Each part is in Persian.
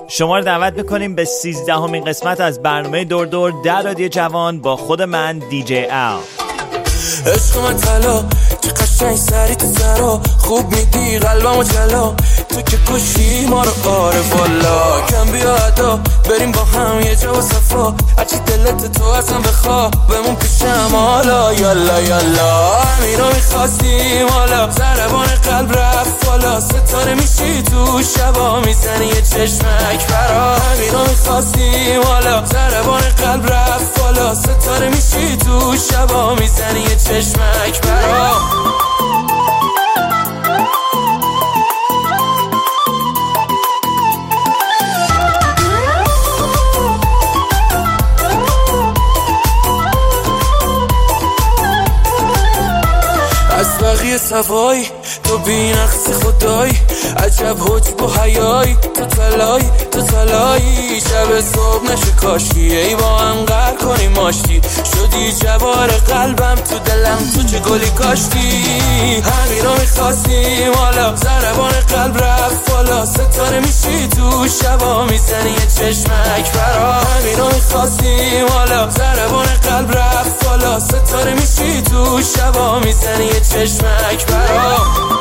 شما رو دعوت میکنیم به 13مین قسمت از برنامه دور دور در رادیو جوان با خود من دیجی ال. عشق من طلا چه قشنگ سری تو سرا خوب میدی قلبمو جلا تو که کشی ما رو آره والا کم بیا ادا بریم با هم یه جا و صفا هرچی دلت تو ازم بخوا بمون پیشم حالا یالا یالا همینو میخواستیم حالا ضربان قلب رفت بالا ستاره میشی تو شبا میزنی یه چشمک برا همینو میخواستیم حالا ضربان قلب رفت بالا ستاره میشی تو شبا میزنی یه چشمک برا از بقیه سوای تو بی نقص خدای عجب حجب و حیای تو تلایی شب صبح نشه کاشی ای با هم قهر کنیم ماشتی شدی جوار قلبم تو دلم تو چه گلی کاشتی همین رو میخواستیم حالا ضربان قلب رفت بالا ستاره میشی تو شبا میزنی یه چشمک برا همین رو میخواستیم حالا ضربان قلب رفت بالا ستاره میشی تو شبا میزنی یه چشمک برا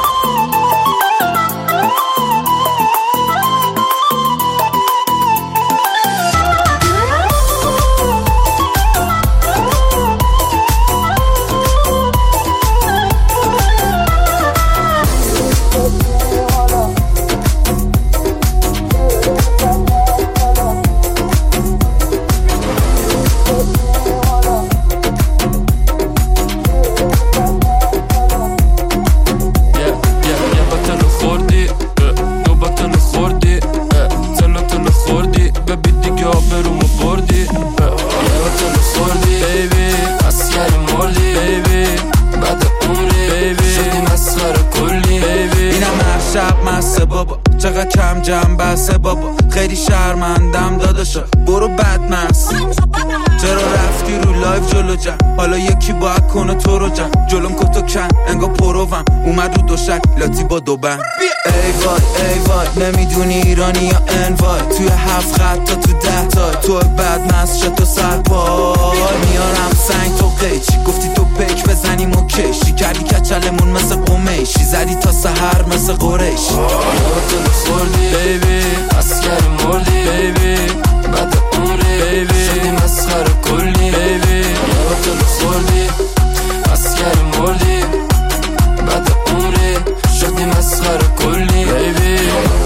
چقدر کم جمع بسه بابا خیلی شرمندم داداشا برو بدمست چرا رفتی رو لایف جلو جمع حالا یکی باید کنه تو رو جمع جلوم کتو کن انگا پروم اومد رو دوشک لاتی با دو بند ای وای نمیدونی ایرانی یا انوای توی 7 خط تا تو 10 تا تو بدمست شد تو سرپای میارم سنگ تو قیچی گفتی تو پیک بزنیم و کشی کردی کچلمون مثل قمیشی زدی تا سحر مثل قریشی خوردی بیبی اسکر مردی بیبی بعد عمری بیبی شدی مسخره کلی بیبی یادتو خوردی اسکر مردی بعد عمری شدی مسخره کلی بیبی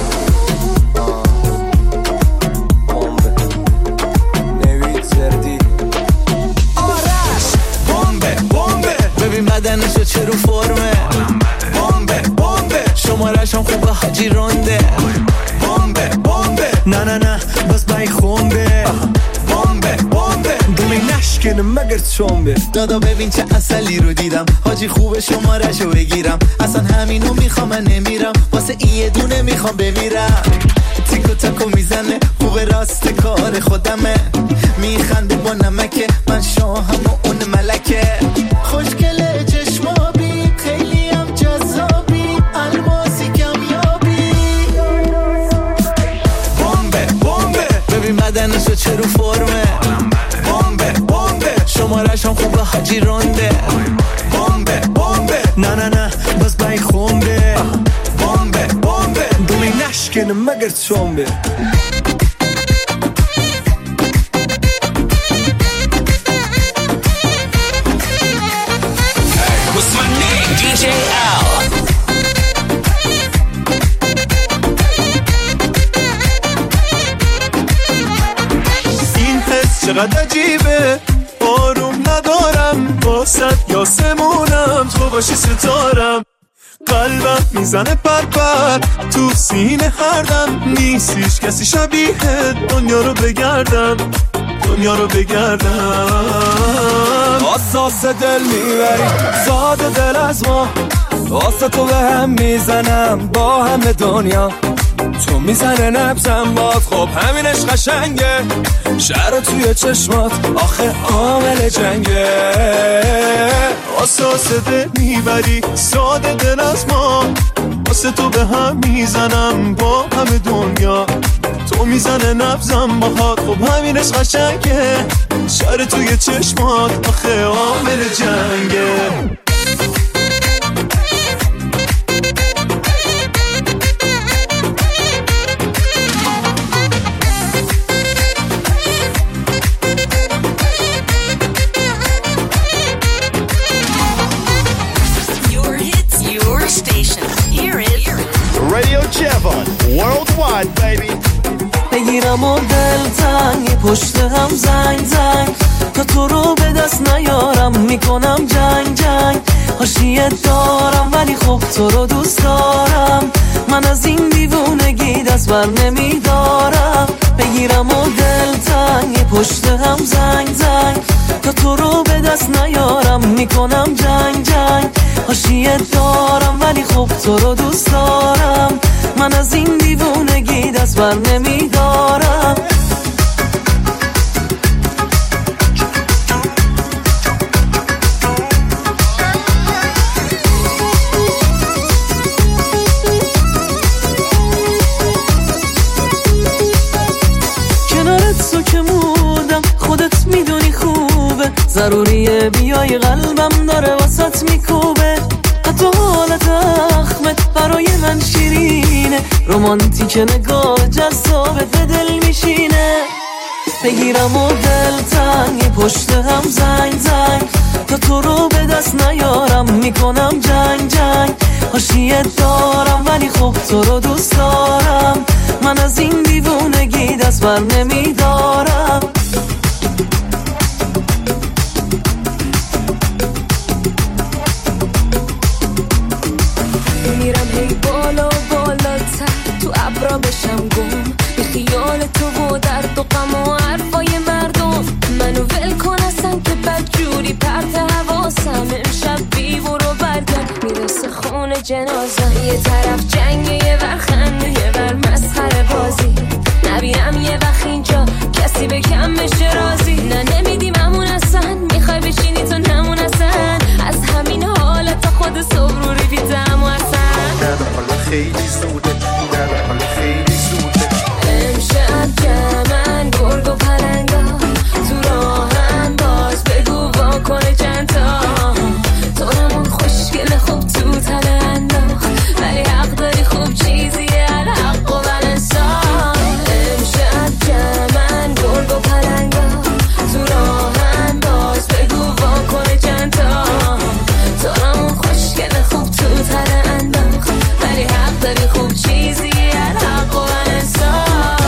نوید زردی آرش بمبه ببین بدنشو چه رو فرمه بمبه شمارش هم خوبه حاجی رونده بمبه نه بس بای خونده بمبه دومی نشکنه مگر چونبه دادا ببین چه اصلی رو دیدم حاجی خوبه شمارشو بگیرم اصلا همینو میخوام من نمیرم واسه یه دونه میخوام بمیرم تیکو تاکو میزنه خوبه راست کار خودمه میخنده با نمکه من شاهم و اون ملکه خوشگله چشمابی خیلی هم جذابی الماسی کمیابی بمبه ببین بدنشو چه رو فرمه بمبه شمارش هم خوبه حاجی رونده بمبه نه بس بای خونده بمبه دومی نشکنه مگر چونبه What's my name? DJ Al. این حس چقدر عجیبه آروم ندارم واسد یاسمونم تو باشی ستارم قلبم میزنه پر تو سینه هر دم نیستیش کسی شبیه دنیا رو بگردم اساس دل میبری ساده دل از ما واسه تو به هم میزنم با همه دنیا تو میزنه نبزم باد خب همینش قشنگه شهر توی چشمات آخه عامل جنگه اساس دل میبری ساده دل از ما واسه تو به هم میزنم با همه دنیا تو تو میزنه نبزم باهات، خب همینش قشنگه، شر توی چشمات آخه عامل جنگه. Radio Javon, worldwide baby. بگیرم و دلتنگ پشت هم زنگ زنگ، تا تو رو به دست نیارم میکنم جنگ جنگ. حاشیه دارم ولی خب تو رو دوست دارم، من از این دیوونگی دست بر نمیدارم. بگیرم و دلتنگ پشت هم زنگ زنگ، تا تو رو به دست نیارم میکنم جنگ جنگ. حاشیه دارم ولی خب تو رو دوست دارم، من از این دیوونگی دست بر نمیدارم. کنارت تو که موندم خودت میدونی خوبه، ضروریه بیای قلبم داره واسط میکوبه. حتی حالت اخمت برای من شیرینه، رومانتیک نگاه جذابت به دل میشینه. بگیرم و دلتنگ پشت هم زنگ زنگ، تا تو رو به دست نیارم میکنم جنگ جنگ. حاشیه دارم ولی خب تو رو دوست دارم، من از این دیوونگی دست بر نمیدارم. میرم هی بالا بالاتر تو ابرا بشم گم، به خیال تو و درد و غم و حرفای مردم. منو ول کن اصلا که بدجوری پرت حواسم، امشب بی برو برگرد میرسه خونه جنازم. یه طرف جنگه یه ور خنده یه ور مسخره بازی، نبینم یه وقت اینجا کسی به کم بشه رازی. نه نمیدیم همون اصلا، میخوای بشینی تو نمون اصلا، از همین حالت خود صبح رو ریفیدم و اصلا حالا خیلی زوده، حالا خیلی زوده. امشب جمعن گرگ و پلنگا تو راهن، باز بگو واکنه چند تا. تو نمون خوشگل خوب تو تله انداخت، ولی حق داری خوب چیزیه الحق و بلنسان. امشب جمعن گرگ و پلنگا تو راهن، باز بگو واکنه چند تا. تو نمون خوشگل خوب تو تله انداخت، ولی حق داری خوب چیزیه الحق و بلنسان.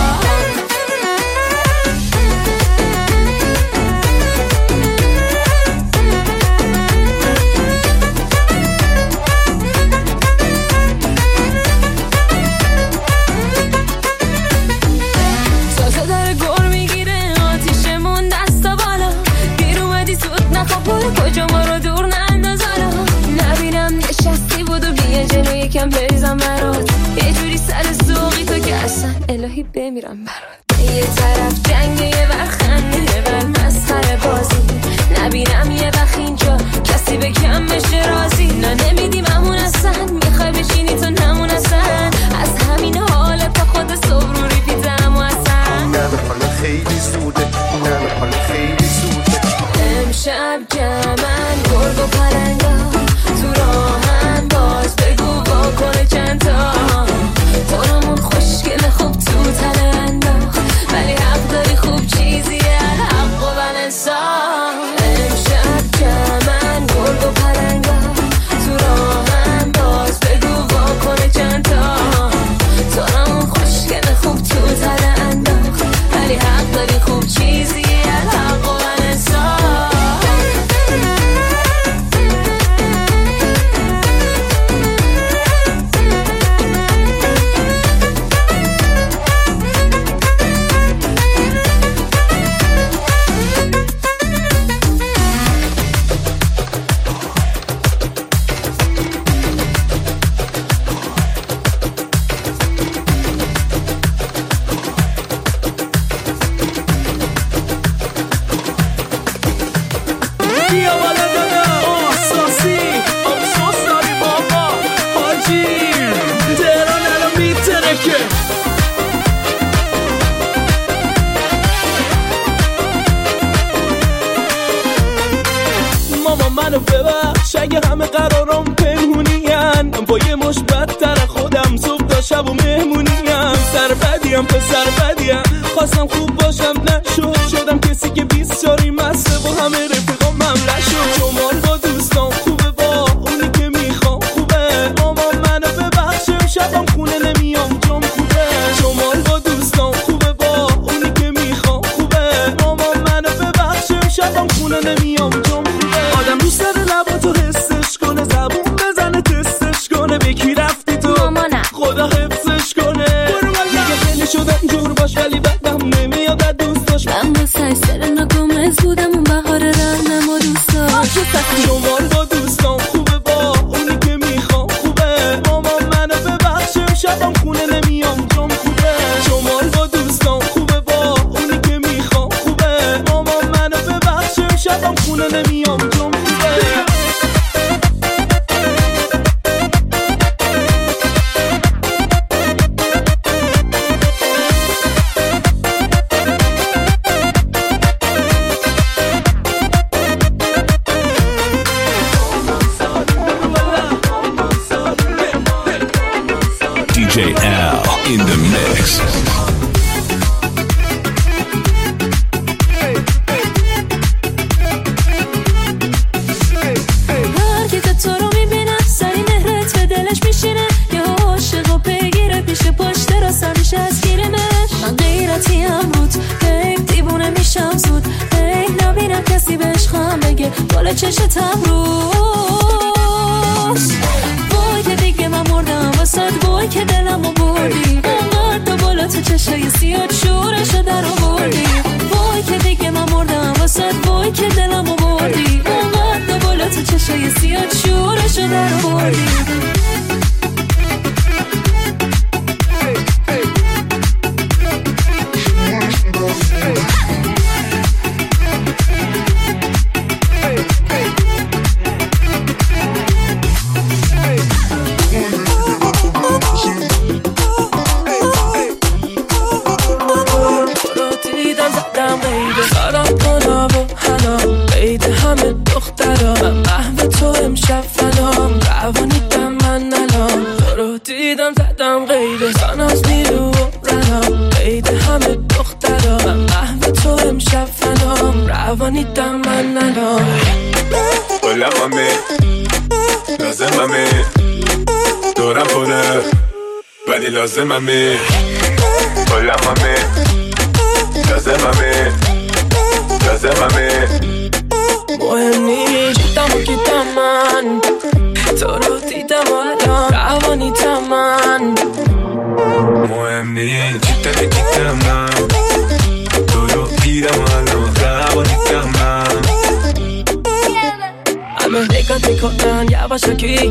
تازه داره گر میگیره آتیشمون دستا بالا، دیر اومدی زود نخواب برو کجا ما رو دور ننداز حالا. نبینم نشستی بودو بیا جلو یکم بریزم برات، یه جوری سر سوقی تو که اصلا الهی بمیرم برات. یه طرف جنگه یه ور خنده یه ور مسخره بازی، نبینم یه وقت اینجا کسی به کم بشه رازی. نه نمیدیم همون اصلا، میخوای بشینی تو نمون اصلا، از همین حالت خود صبح رو ریپیدم و اصلا حالا خیلی زوده، حالا خیلی زوده. امشب جمعن گرگ و پلنگا تو راهن، باز بگو واکنه چند تا. تو نمون خوشگل خوب تو تله انداخت، ولی حق داری خوب چیزیه الحق و بلنسان. امشب جمعن گرگ و پلنگا تو راهن، باز بگو واکنه چند تا. تو نمون خوشگل خوب تو تله انداخت، ولی حق داری خوب چیزیه الحق و بلنسان. منو ببخش اگه همه قرارم پنهونیم، با یه مش بدتر خودم صبح تا شب و مهمونیم. سر بدیم پسر بدیم، خواستم خوب باشم نشد، شدم کسی که 20 ساری مسته با همه رفیقام مملح شد. شمال با دوستان خوبه، با اونی که میخوام خوبه، مامان منو ببخش شبم خونه نمیام جام خوبه. شمال با دوستان خوبه، با اونی که میخوام خوبه، مامان منو ببخش شبم خونه نمیام جام خوبه. آدم دوست داره لباتو حسش کنه، زبون بزنه تستش کنه، به کی رفتی تو مامانم خدا حفظش کنه. دیگه خیلی شدم جور باش ولی بدم نمیاد از دوست داشت. من با سرسر گمز بودم اون بهار رهنم و دوست داشت. شمال با دوستان خوبه، با اونی که میخوام خوبه، مامان منو ببخش شبم خونه نمیام جام خوبه. شمال با دوستان خوبه، با اونی که میخوام خوبه، مامان منو ببخش شبم خونه نمیام جام خوبه. DJ Al in the mix. هر که تو رو میبینم سری مهرت به دلش میشینه، یه عاشق و پیگیره پیش پشت راستم میشه از گیرمش. من غیرتیم بود هی دیوونه میشم زود، هی نبینم کسی بهش خواهم بگه بالا چشتم روش. وای که دیگه من مردم واسد، وای که دلمو بردی اونقدر تو بالا تو چشای سیاد شورشو در آوردی. وای که دیگه من مردم واسد، وای که دلمو بردی اونقدر تو بالا تو چشای سیاد شورشو در آوردی. Háblame, lásmame, دورم پره ولی لازممه. Háblame, lásmame. مهم نیست جیتم و گیتم من، تو رو دیدم و الان روانیتم من. مهم نیست جیتم و گیتم من، تو رو دیدم و الان روانیتم من. همه نگاه میکنن یواشکی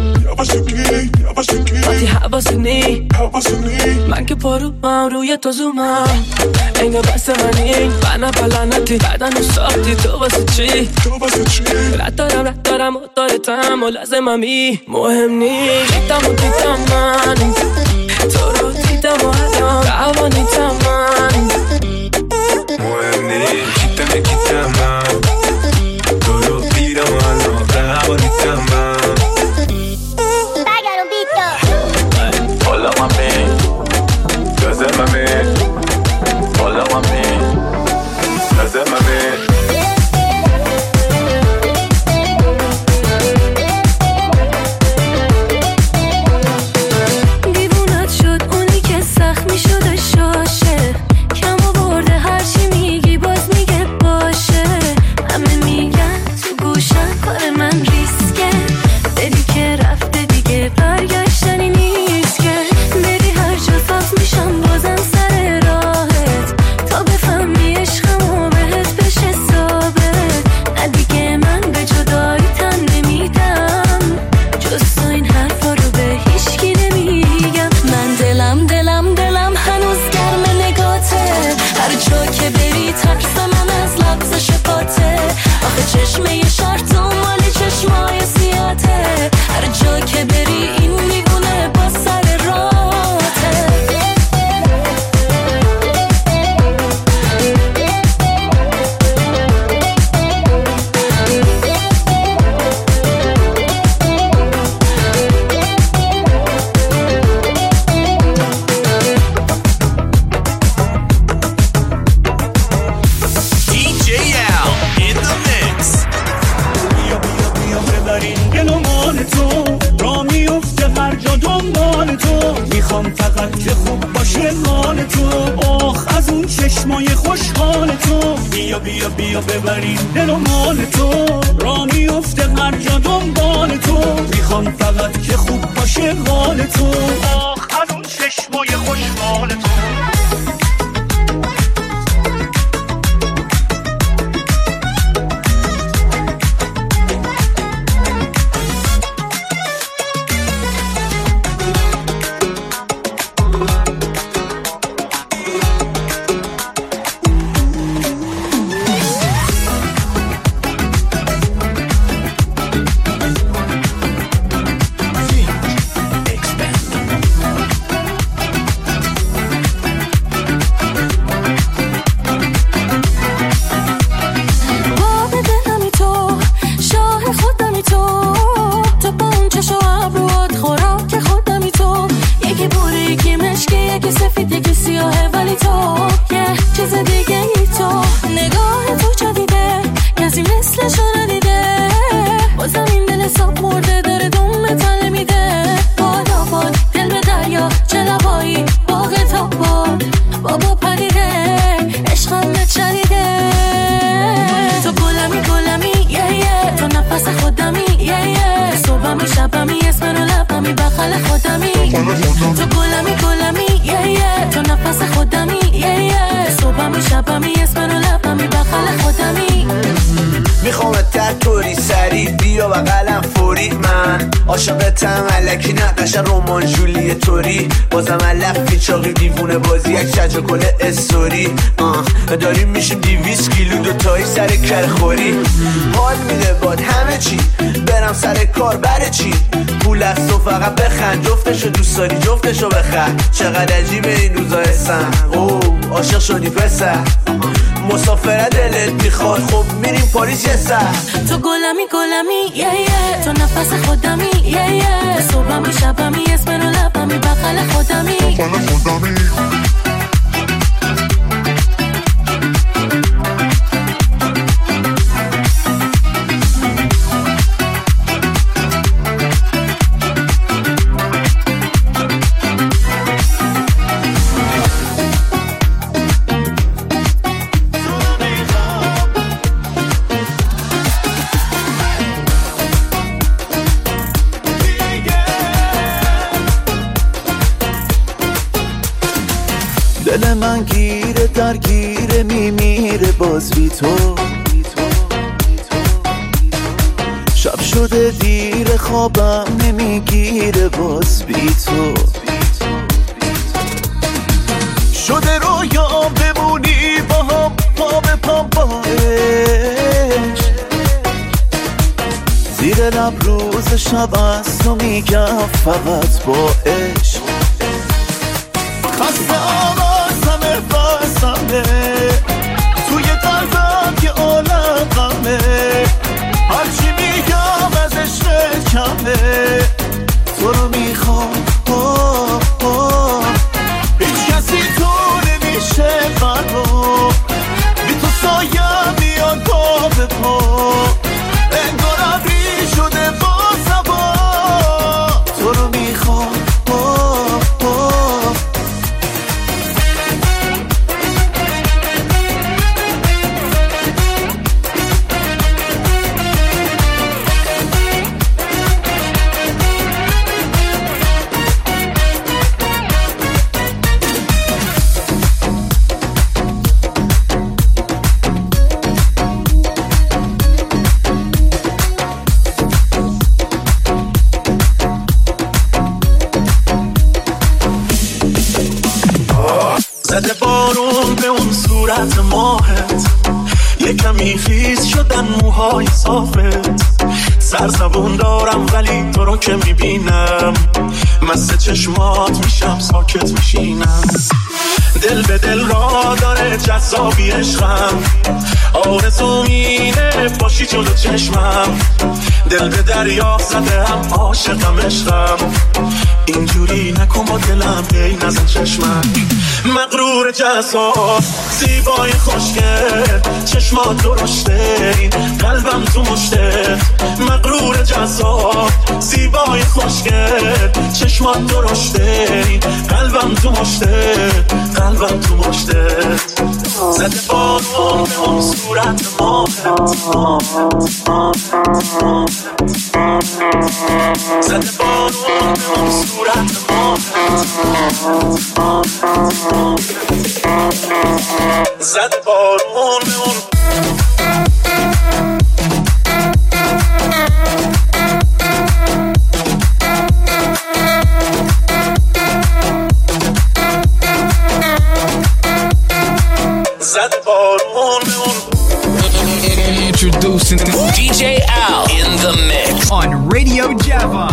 وقتی حواسونی، من که پروم روی تو زومم، انگار بس منی من پلنتی بدن رو ساختی تو واسه چی؟ رد دارم و دارتم و لازممی. مهم نیست جیتم و دیدم من، تو رو دیدم و الان روانیتم من. مهم نیست جیتم و گیتم من، تو رو دیدم و الان روانیتم من. Hola mami, lásmame. Hola mami, lásmame. دیوونت شد اونی که سخت می شده شاشه، چشمای خوشحال تو، بیا بیا بیا ببریم دل و مال تو، را میفته هر جا دنبال تو، میخوام فقط که خوب باشه حال تو، آخ از اون چشمای خوشحال تو. عاشقتم الکی نقش رمان جولی توری بازم علف چاقی دیوونه بازی یک شجر کنه استوری داریم میشیم 200 کیلو دوتایی سر کرخوری حال میده باد همه چی برم سر کار بره چی پول از تو فقط بخند جفتشو دوست داری جفتشو بخند چقدر عجیبه این روزا هستن عاشق شدی پسر مسافره دلت میخواد خب میریم پاریس یه سر تو گلمی تو نفس خودمی صبحمی شبمی اسم رو لبمی بغل خودمی دل من گیره درگیره میمیره باز بی تو شب شده دیر خوابم نمیگیره باز بی تو شده رویا بمونی با هم پا به پا باش زیر لب روز شب از تو میگم فقط با عشق خستم از همه بسمه توی قلبم که عالم غمه هرچی میگم از عشق کمه تو رو میخوام هیچ کسی تو نمیشه قلبم بی تو سایم میاد پا به پا انگار ابری شده با سبا تو رو میخوام زده بارون به اون صورت ماهت یه کمی خیس شدن موهای صافت سرزبون دارم ولی تو رو که میبینم مست چشمات میشم ساکت میشینم دل به دل را داره جذابی عشقم آرزوم اینه باشی جلو چشمم دل به دریا زده هم عاشقم عشقم اینجوری نکن با دلم ای نزن چشمک مغرور جذاب زیبای خوشگل چشمات درشته این قلبم تو مشته مغرور جذاب زیبای خوشگل چشمات درشته این قلبم تو مشته قلبم تو مشته زده بارون به اون صورت ماهت زده بارون به اون صورت ماهت زده بارون به اون Introducing DJ Al in the mix on Radio Java.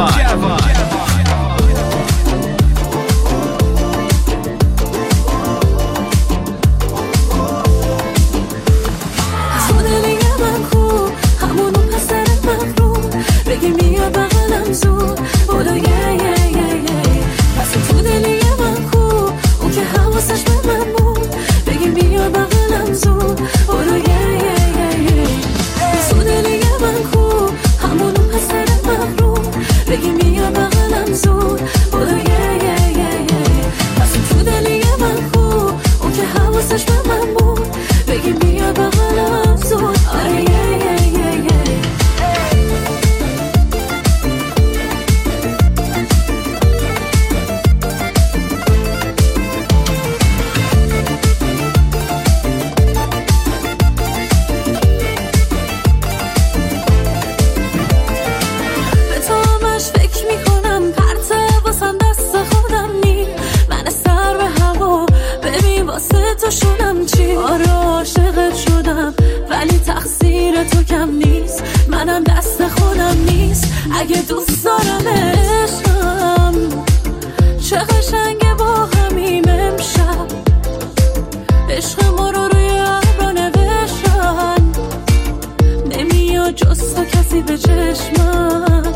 اگه دوست دارم عشقم چه قشنگه با همیم امشب عشق ما رو روی ابرا نوشتن نمیاد جز تو کسی به چشمم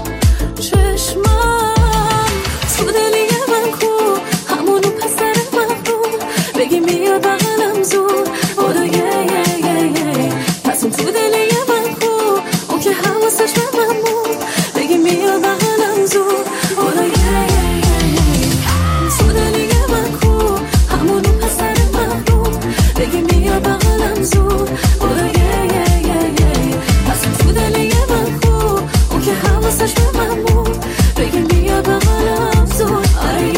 تو دلی من کو همونو پسر مغرور بگی میاد بغلم زود بودو یه پس اون تو دلی من کو اون که حواسش به من بود بگی میاد بغلم زود بودو یه تو دلی من کو همونو پسر مغرور بگی میاد بغلم زود بودو یه پس اون تو دلی من کو اون که حواسش به من بود بگی میاد بغلم زود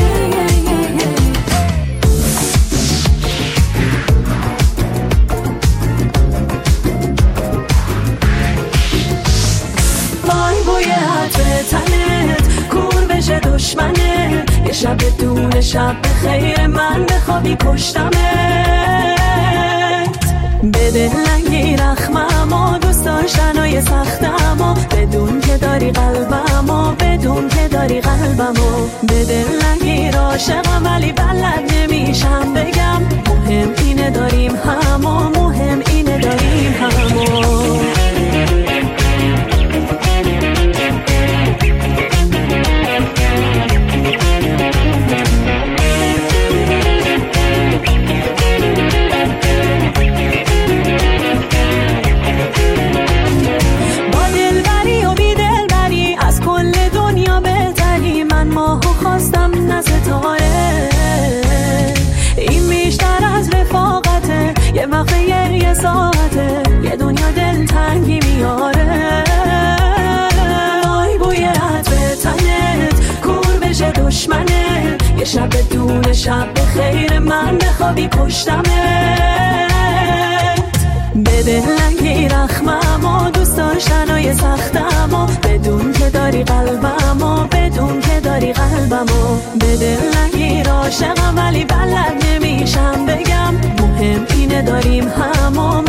دشمنه یه شب بدون شب به خیر من بخوابی پشتمت بده لنگی رخممو دوست داشتنای سختمو بدون که داری قلبمو بده لنگی عاشقم ولی بلد نمیشم بگم مهم اینه داریم همو یه وقت یه ساعته یه دنیا دلتنگی میاره وای بوی عطر تنت کور بشه دشمنه یه شب بدون شب به خیر من بخوابی پشتمت بده لنگی رخممو دوست داشتنای سختمو بدون که داری قلبمو بده لنگی عاشقم ولی بلد نمیشم بگم مهم اینه داریم همو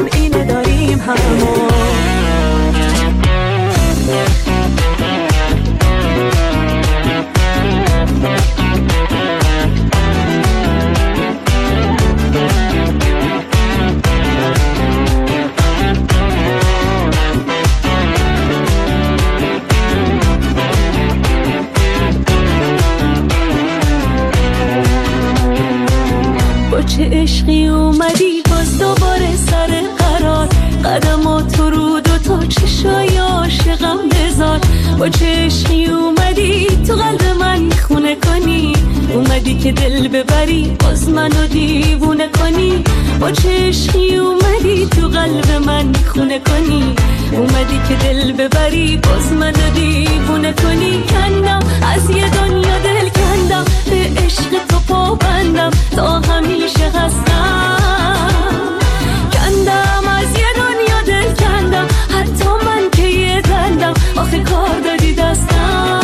چه عشقی اومدی باز دوباره سر قرار قدمات رو دو تا چشای عاشقم بذار با چه عشقی اومدی تو قلب من خونه کنی اومدی که دل ببری باز منو دیوونه کنی با چشمی اومدی تو قلب من خونه کنی، اومدی که دل ببری باز منو دیوونه کنی. کندم از یه دنیا دل کندم، به عشق تو پابندم تا همیشه هستم. کندم از یه دنیا دل کندم، حتی من که یه دندم آخه کار دادی دستم.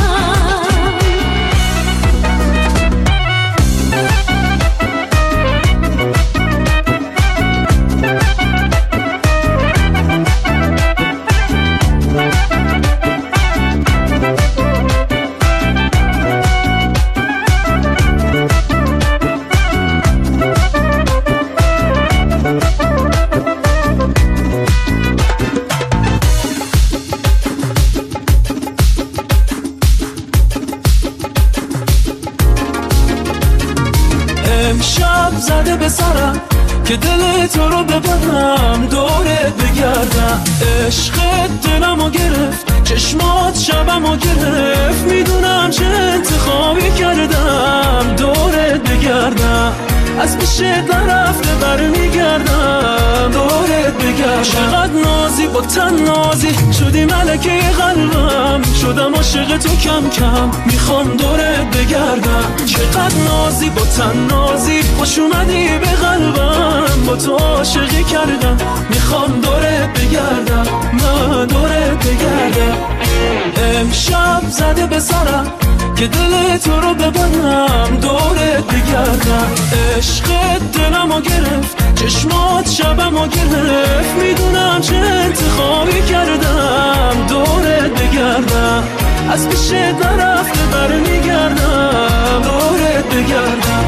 امشب زده به سرم که دل تو رو ببرم، دورت بگردم. عشقت دلمو گرفت، چشمات شبمو گرفت، میدونم چه انتخابی کردم. دورت بگردم، از پیشت نرفته برمیگردم. دورت بگردم. چقدر نازی با تن نازی شدی ملکه قلبم، شدم عاشق تو کم کم میخوام دورت بگردم. چقدر نازی با تن نازی خوش اومدی به قلبم، با تو عاشقی کردم میخوام دورت بگردم. من دورت بگردم. امشب زده به سرم که دل تو رو ببرم، دورت بگردم. عشقت دلمو گرفت، چشمات شبمو گرفت، میدونم چه انتخابی کردم. دورت بگردم، از پیشت نرفته برمیگردم. دورت بگردم.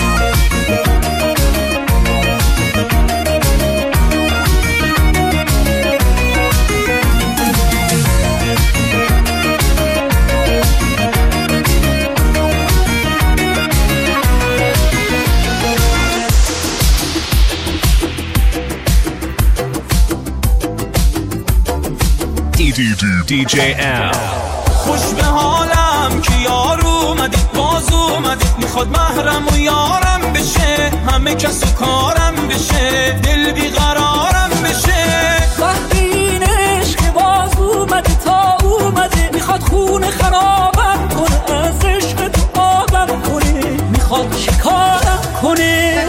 DJ Al. خوش به حالم که یار اومدی باز اومدی، میخواد محرم و یارم بشه، همه کس و کارم بشه، دل بیقرارم بشه. وقتی این عشق باز اومده تا اومده، میخواد خون خرابم کنه، از عشق تو آبم کنه، میخواد شکارم کنه.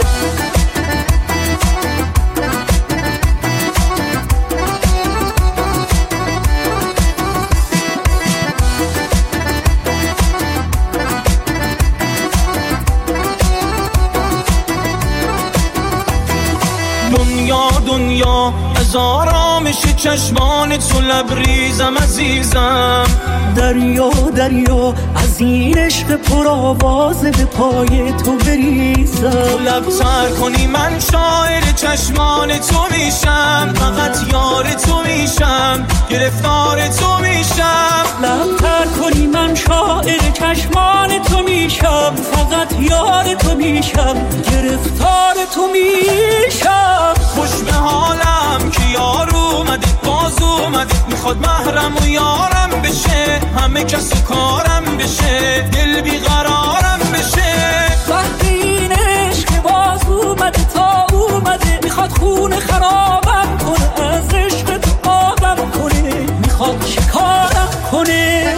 دنیا از آرامش چشمان تو لبریزم عزیزم. دریا دریا از این عشق پر آوازه به پای تو بریزم. تو لب تر کنی من شاعر چشمان تو میشم، فقط یار تو میشم، گرفتار تو میشم. لب تر کنی من شاعر چشمان تو میشم، فقط یار تو میشم، گرفتار تو میشم. خوش به حالم که یار اومده باز اومده، میخواد محرم و یارم بشه، همه کس و کارم بشه، دل بیقرارم بشه. وقتی این عشق باز اومده تا اومده، میخواد خون خرابم کنه، از عشق تو آبم کنه، میخواد شکارم کنه.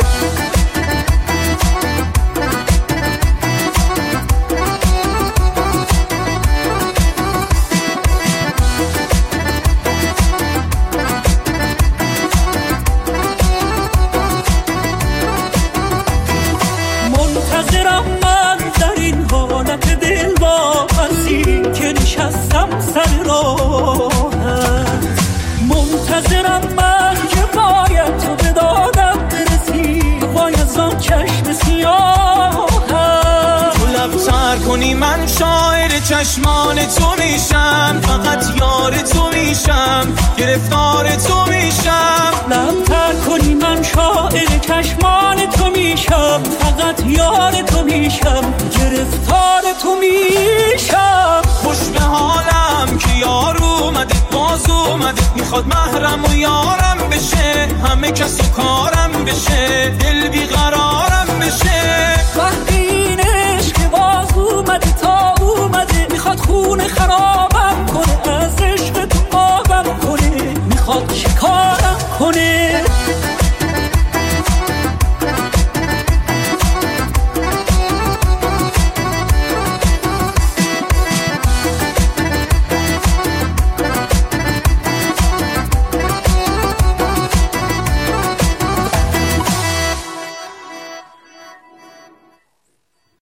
منتظرم من در این حالت دل با هستی که نشستم سر راهت. منتظرم من که باید تو به دادم برسی، باید آن چشم سیاهت. تو لب تر کنی من شاعر چشمان تو میشم، فقط یار تو میشم، گرفتار تو میشم. لب تر کنی من شاعر چشمان تو میشم، فقط یار تو میشم، گرفتار تو میشم. خوش به حالم که یار اومده باز اومده، میخواد محرم و یارم بشه، همه کس و کارم بشه، دل بیقرارم